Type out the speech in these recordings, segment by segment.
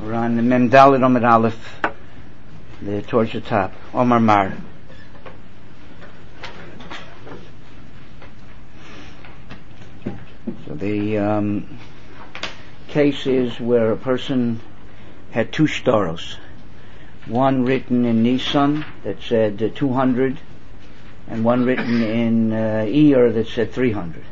We're on the Mem Dalet Amud Aleph, towards the top. Omar Mar. So the case is where a person had two shtaros. One written in Nisan that said 200, and one written in Iyar that said 300.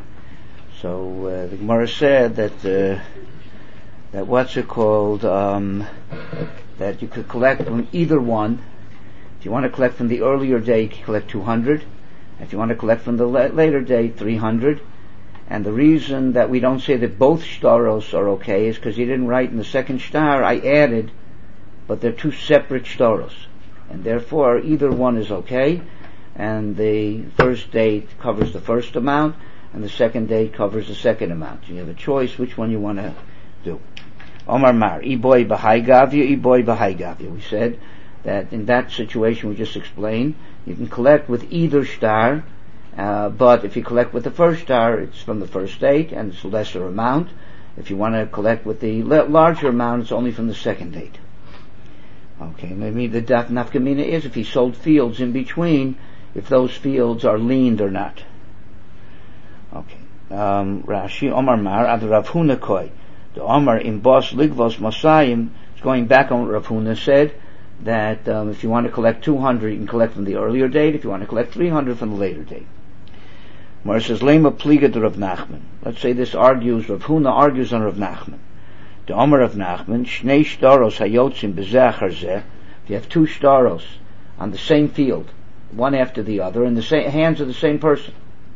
So the Gemara said that what's it called, that you could collect from either one. If you want to collect from the earlier date, you collect 200. If you want to collect from the later date, 300. And the reason that we don't say that both shtaros are okay is because he didn't write in the second shtar, I added, but they're two separate shtaros. And therefore, either one is okay, and the first date covers the first amount, and the second date covers the second amount. You have a choice which one you want to do. Omar Mar, Iboy Bahai Gavya, Iboy Bahai Gavya. We said that in that situation we just explained, you can collect with either shtar, but if you collect with the first shtar, it's from the first date, and it's a lesser amount. If you want to collect with the larger amount, it's only from the second date. Okay, maybe the nafkamina is if he sold fields in between, if those fields are leaned or not. Okay. Rashi, Omar Mar, Ad Rav Huna Koi. The Omar in Bos Ligvos Masayim is going back on what Rav Huna said, that if you want to collect 200, you can collect from the earlier date. If you want to collect 300, from the later date. Mar says, Lema Pliga to Rav Nachman. Let's say this argues, Rav Huna argues on Rav Nachman. The Omar Rav Nachman, Shnei Shtaros Hayotzim Bezeh Acharzeh. If you have two shtaros on the same field, one after the other, in the hands of the same person,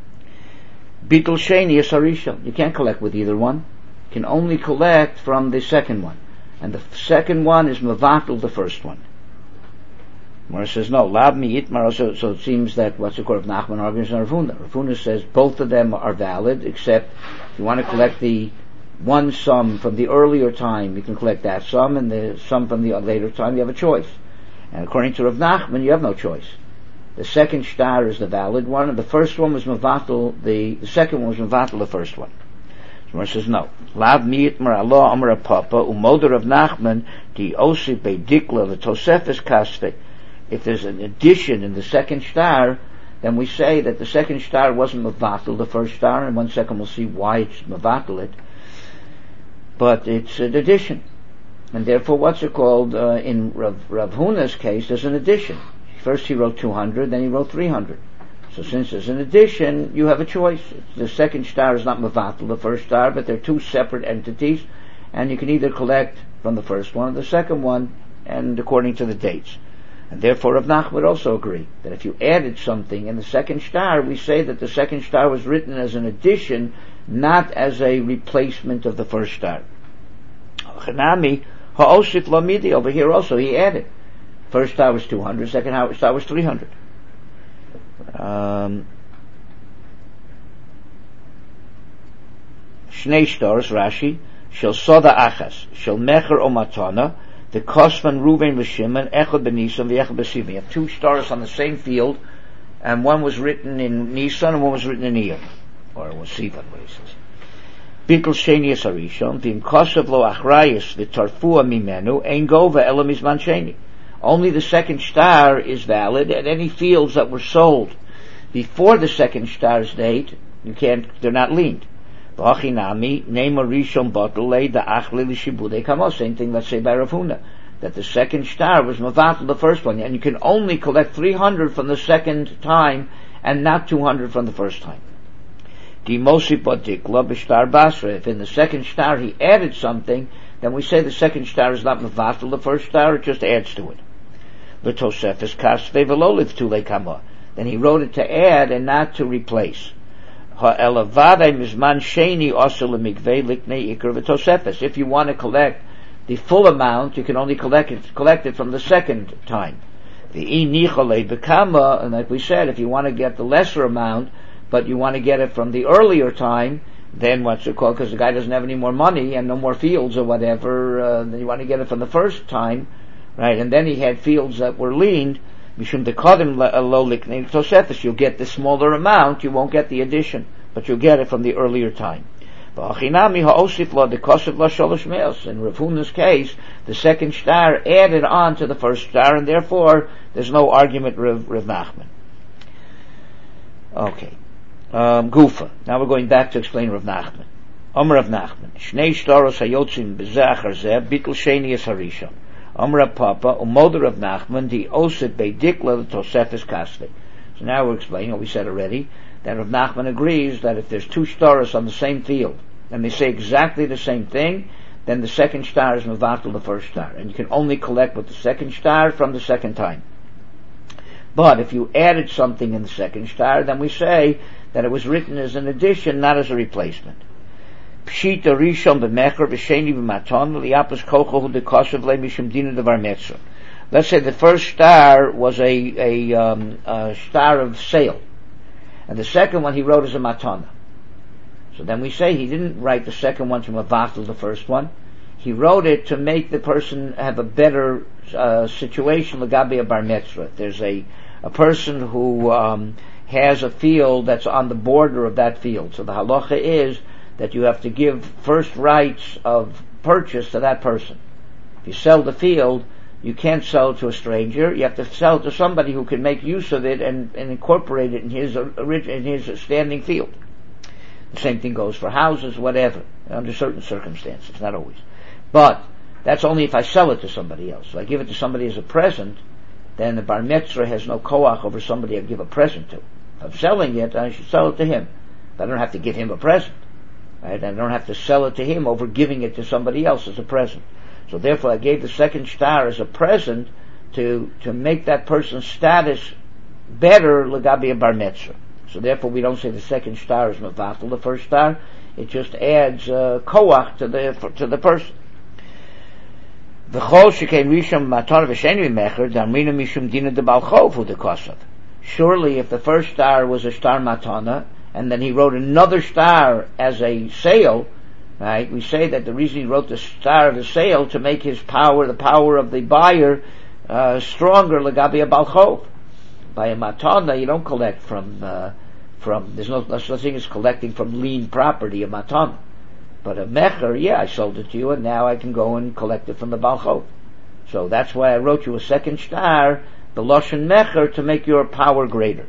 Bitul Sheni is Harishon. You can't collect with either one. You can only collect from the second one. And the second one is Mavatul, the first one. Mara says, no, Lab Mi Itmar, so it seems that what's the court of Nachman argues on Rav Huna. Rav Huna says both of them are valid, except if you want to collect the one sum from the earlier time, you can collect that sum, and the sum from the later time, you have a choice. And according to Rav Nachman, you have no choice. The second shtar is the valid one, and the first one was Mavatul, the second one was Mavatul, the first one. So Mara says, no. Lav mi'it mar Allah amar papa umoder of Nachman di osi beidikla the tosefes kasve. If there's an addition in the second shtar, then we say that the second shtar wasn't Mavatul, the first shtar, and in 1 second we'll see why it's Mavatul it. But it's an addition. And therefore what's it called, in Rav Huna's case, there's an addition. First he wrote 200, then he wrote 300. So since there's an addition, you have a choice. The second shtar is not Mavatul, the first shtar, but they're two separate entities, and you can either collect from the first one or the second one, and according to the dates. And therefore Rav Nachman would also agree that if you added something in the second shtar, we say that the second shtar was written as an addition, not as a replacement of the first shtar. Chanami ha'osif lamidi, over here also he added. First star was 200, second star was 300. Shnei stars, Rashi, shel soda achas, shel mecher o matana, the kosvan Ruven v'Shimon, echad b'Nisan v'echad b'Sivan. You have two stars on the same field, and one was written in Nisan and one was written in Iyar, or it was Sivan, what he says. Bitul sheni es harishon, v'im kosav lo achrayis v'tarfua mimenu, ein gova ela mizman sheni. Only the second shtar is valid, and any fields that were sold before the second shtar's date, they're not leaned. Same thing, let's say by Rav Huna, that the second shtar was Mavatul, the first one, and you can only collect 300 from the second time, and not 200 from the first time. If in the second shtar he added something, then we say the second shtar is not Mavatul, the first shtar, it just adds to it. Then he wrote it to add and not to replace. If you want to collect the full amount, you can only collect it from the second time. And like we said, if you want to get the lesser amount, but you want to get it from the earlier time, then what's it called? Because the guy doesn't have any more money and no more fields or whatever, then you want to get it from the first time, right? And then he had fields that were leaned. Mishum dekodim lo liknei tosefes. You'll get the smaller amount. You won't get the addition, but you'll get it from the earlier time. V'achinami ha'osif lo dekosef lo sholosh meos. In Rav Huna's case, the second star added on to the first star, and therefore there's no argument Rav Nachman. Okay. Gufa. Now we're going back to explain Rav Nachman. Rav Nachman. Shnei shtaros hayotzim b'zeh achar zeh, bitl sheni es harishon. Rav Papa, umoder Rav Nachman, di oset beidikla l'tosefes kaste. So now we're explaining what we said already, that Rav Nachman agrees that if there's two stars on the same field, and they say exactly the same thing, then the second star is mevatel the first star, and you can only collect with the second star from the second time. But if you added something in the second star, then we say that it was written as an addition, not as a replacement. Pshita rishon b'mecher v'sheni b'maton liapus kocho dekosav le mishum dina devar metzra. Let's say the first star was a star of sale, and the second one he wrote as a matana. So then we say he didn't write the second one to mevatel the first one. He wrote it to make the person have a better situation legabe a bar mitzvah. There's a person who has a field that's on the border of that field. So the halacha is that you have to give first rights of purchase to that person. If you sell the field, you can't sell it to a stranger. You have to sell it to somebody who can make use of it and incorporate it in his standing field. The same thing goes for houses, whatever, under certain circumstances, not always. But that's only if I sell it to somebody else. If I give it to somebody as a present, then the bar mitzvah has no koach over somebody I give a present to. If I'm selling it, I should sell it to him. But I don't have to give him a present. Right? I don't have to sell it to him over giving it to somebody else as a present. So therefore I gave the second star as a present to make that person's status better legabi a bar mitzvah. So therefore we don't say the second star is mevatel the first star. It just adds koach to the person. V'chol shekain rishon matana v'sheni mecher damrina mishum dina de balchov hu dekosav. Surely if the first star was a star matana, and then he wrote another star as a sale, right? We say that the reason he wrote the star of the sale to make his power, the power of the buyer, stronger legabi a balchov. By a matana, you don't collect from there's no such thing as collecting from lien property, a matana. But a mecher, yeah, I sold it to you, and now I can go and collect it from the balchov. So that's why I wrote you a second star, the lashon mecher, to make your power greater.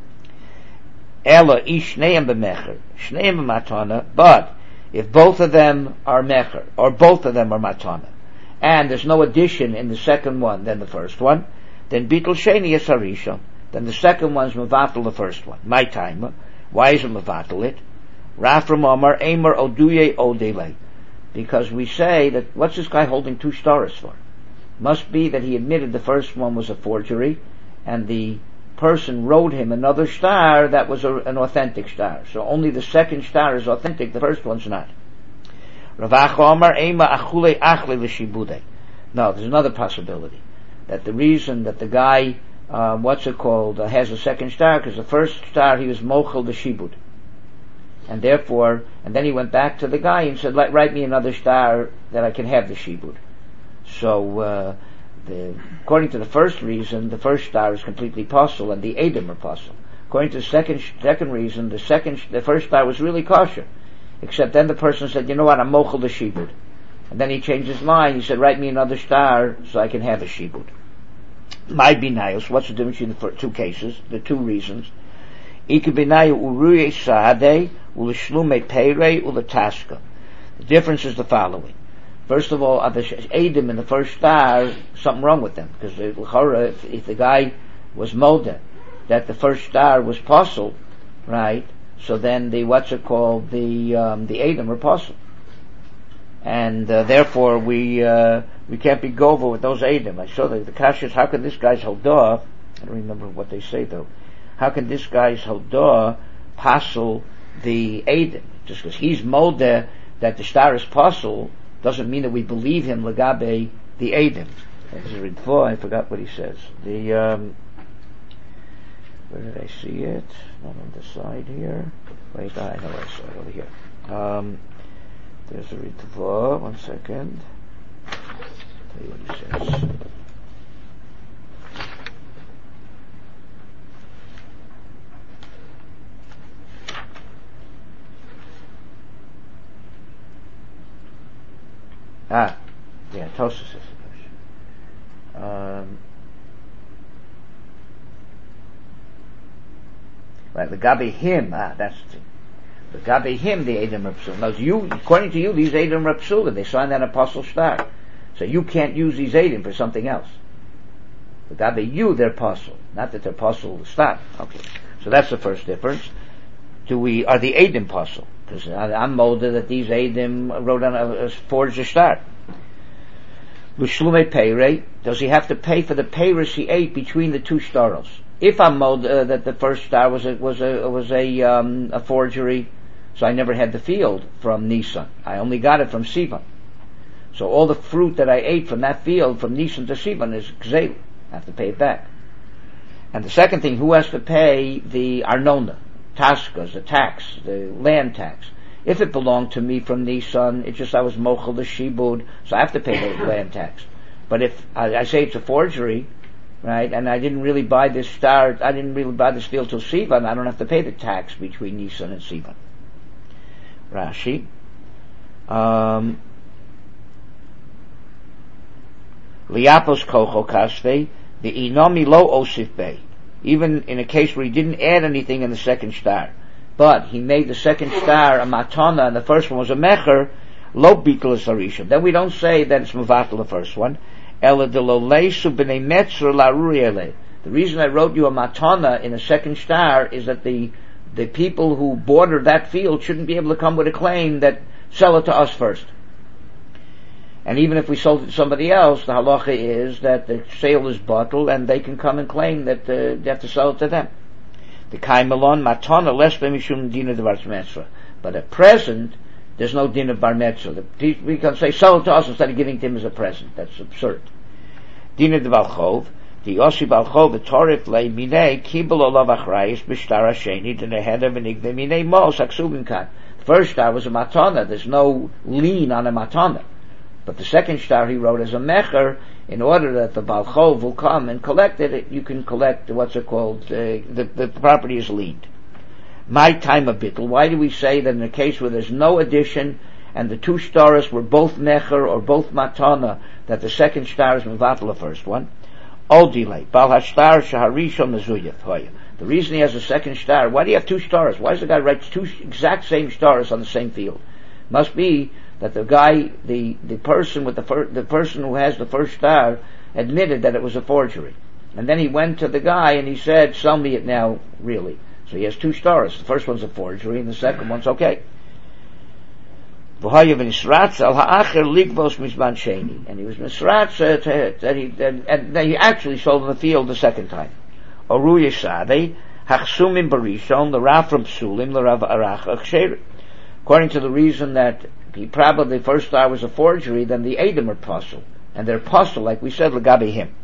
Ela ish shneim b'mecher, shneim b'matana. But if both of them are mecher, or both of them are matana, and there's no addition in the second one than the first one, then bittul sheni es harishon. Then the second one's mevatel the first one. My time. Why is it mevatel it? Rafram Amar Amar Oduye Odele. Because we say that what's this guy holding two stars for? Must be that he admitted the first one was a forgery, and the person wrote him another star that was an authentic star. So only the second star is authentic, the first one's not. Ravach Amar Ema Achule Achle L'Shibudei. No, there's another possibility. That the reason that the guy, has a second star, because the first star he was mochel the shibud. And therefore, and then he went back to the guy and said, write me another star that I can have the shibud. So, according to the first reason, the first star is completely possible, and the Edom are possible. According to the second reason, the first star was really kosher. Except then the person said, you know what, I'm mochel the shibud. And then he changed his mind, he said, write me another star so I can have a shibud. My binayos, what's the difference between the two cases, the two reasons? The difference is the following. First of all, the Edom in the first star, something wrong with them, because if the guy was molder, that the first star was possible, right? So then the Edom are possible, and therefore we can't be gova with those Edom. I saw the kashas. How can this guy's haldah? I don't remember what they say though. How can this guy's haldah passel the Edom? Just because he's molder that the star is possible doesn't mean that we believe him legabe the Edom. I forgot what he says. Where did I see it? Not on the side here. Wait, I know I saw it over here. There's a Ritva. 1 second. Tell you what he says. Yeah, Tosus is the first. Right, the Gabi him, that's the Gabi him, the Edom Rapsula. Now, according to you, these Edom Rapsula, they signed that apostle star. So you can't use these Edom for something else. The Gabi you, they're apostle. Not that they're apostle star. Okay. So that's the first difference. Are the Edom apostle? Because I'm molded that these Edom wrote on a forged a star. L'shlume peirei, does he have to pay for the peiros he ate between the two staros? If I'm molded that the first star was a forgery, so I never had the field from Nisan. I only got it from Sivan. So all the fruit that I ate from that field from Nisan to Sivan is gzeil. I have to pay it back. And the second thing, who has to pay the arnona, taskas, the tax, the land tax? If it belonged to me from Nisan, it's just I was mochel the shibud, so I have to pay the land tax. But if I say it's a forgery, right, and I didn't really buy this field till Sivan, I don't have to pay the tax between Nisan and Sivan. Rashi. Liapos kocho kasve, the inomi lo osif bay. Even in a case where he didn't add anything in the second star, but he made the second star a matana and the first one was a mecher, lo biklas harishon. Then we don't say that it's mevatel the first one. Ela de lo leisu b'nei metzor laruri ele. The reason I wrote you a matana in a second star is that the people who border that field shouldn't be able to come with a claim that sell it to us first. And even if we sold it to somebody else, the halacha is that the sale is bottled and they can come and claim that they have to sell it to them. The kaimelon matana less b'mishum din of bar mitzvah. But at present, there's no din of bar mitzvah. We can say sell it to us instead of giving it to him as a present. That's absurd. Din of the balchov, the osi balchov, the torif lei minei kibel olav achrayis b'shtar hasheni to the head of an igve minei mos aksubim kan. First star was a matana. There's no lien on a matana. But the second star he wrote as a mecher, in order that the balchov will come and collect it, you can collect what's it called, the property is liened. My time of bittul, why do we say that in a case where there's no addition, and the two stars were both mecher or both matana, that the second star is mevatel the first one? All delay. Bal hashtar shaharishon mezuyat hoya. The reason he has a second star, why do you have two stars? Why does the guy write two exact same stars on the same field? Must be that the guy, the person with the person who has the first star admitted that it was a forgery. And then he went to the guy and he said, sell me it now, really. So he has two stars. The first one's a forgery and the second one's okay. And he was misratz that he actually sold in the field the second time. According to the reason that probably the first star was a forgery, then the Edom are apostle. And they're apostle, like we said, legabe him.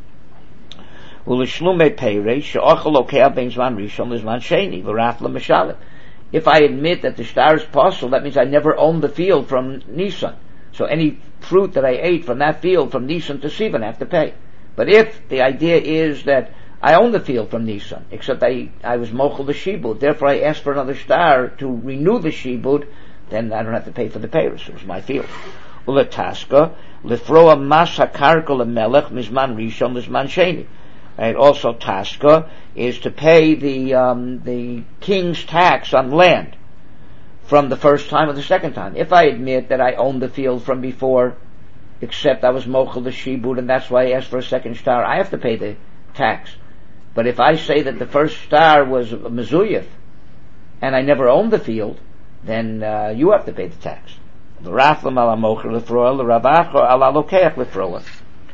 If I admit that the star is apostle, that means I never owned the field from Nisan. So any fruit that I ate from that field from Nisan to Sivan I have to pay. But if the idea is that I own the field from Nisan, except I was mochel the shibud, therefore I asked for another star to renew the shibud, then I don't have to pay for the peiros. It was my field. Uletaska lefroa mas hakarka lemelech mizman rishon mizman sheni. Right. Also, taska is to pay the king's tax on land from the first time or the second time. If I admit that I owned the field from before, except I was mochel the shibud, and that's why I asked for a second star, I have to pay the tax. But if I say that the first star was a mezuyah, and I never owned the field, then you have to pay the tax. The raflam ala mocher lefroel, the ravacho ala lokeach lefroel.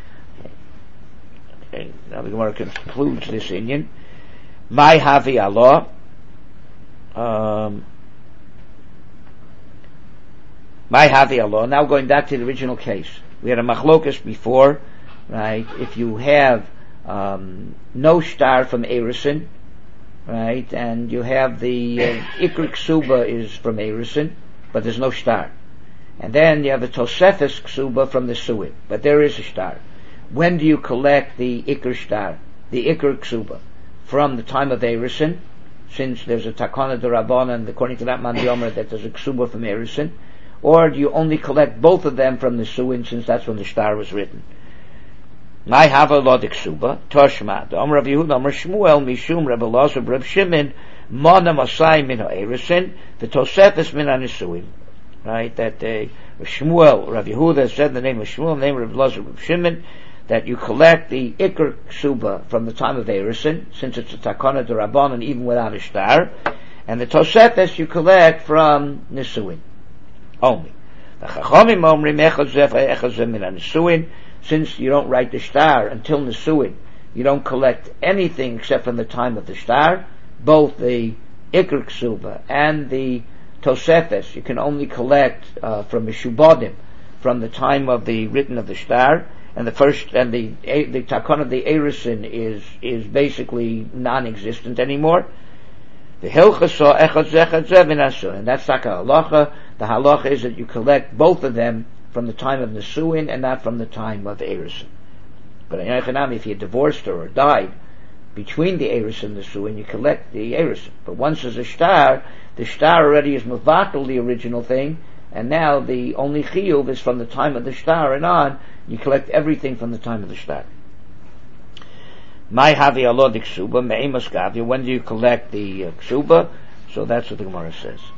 Okay, now the Gemara concludes this inyan. My havi Allah. My havi Allah. Now going back to the original case, we had a machlokas before, right? If you have no star from Erison, right, and you have the Ikr Ksuba is from Erison, but there's no star. And then you have a Tosefes Ksuba from the Suid, but there is a star. When do you collect the Ikr star, the Ikr Ksuba? From the time of Erison, since there's a Takana de Rabbanan, and according to that man Yomer that there's a Ksuba from Erison, or do you only collect both of them from Nisuin, since that's when the shtar was written? My hava lodik suba, toshma, the Amr Rav Yehuda, Amr Shmuel, Mishum, Reb Elazar, Reb Shimon, Mana Masai min ha'erisin, the Tosefes min ha'nisuin. Right, that Shmuel, Rav Yehuda said the name of Shmuel, the name of Reb Elazar, Reb Shimon, that you collect the Iker Ksuba from the time of Erisin, since it's a Takana de Rabbanan, even without a shtar, and the Tosefes you collect from Nisuin only. The Chachamim Omrim Echad Zeh Echad Zeh min ha'nisuin. Since you don't write the shtar until Nisuin, you don't collect anything except from the time of the shtar. Both the Iker Ksuba and the Tosefes you can only collect from Mishubadim, from the time of the written of the shtar, and the first and the Takon of the Erisin is basically non-existent anymore. The Hilchasa Echad Zechad Zeh, and that's like a halacha. The halacha is that you collect both of them from the time of Nisuin and not from the time of Erisin. But if you divorced her or died between the Eris and the Nisuin, you collect the Erisin. But once there's a shtar, the shtar already is mevatel the original thing, and now the only chiyuv is from the time of the shtar and on. You collect everything from the time of the shtar. My havi alodik ksuba me'emas gavya. When do you collect the ksuba? So that's what the Gemara says.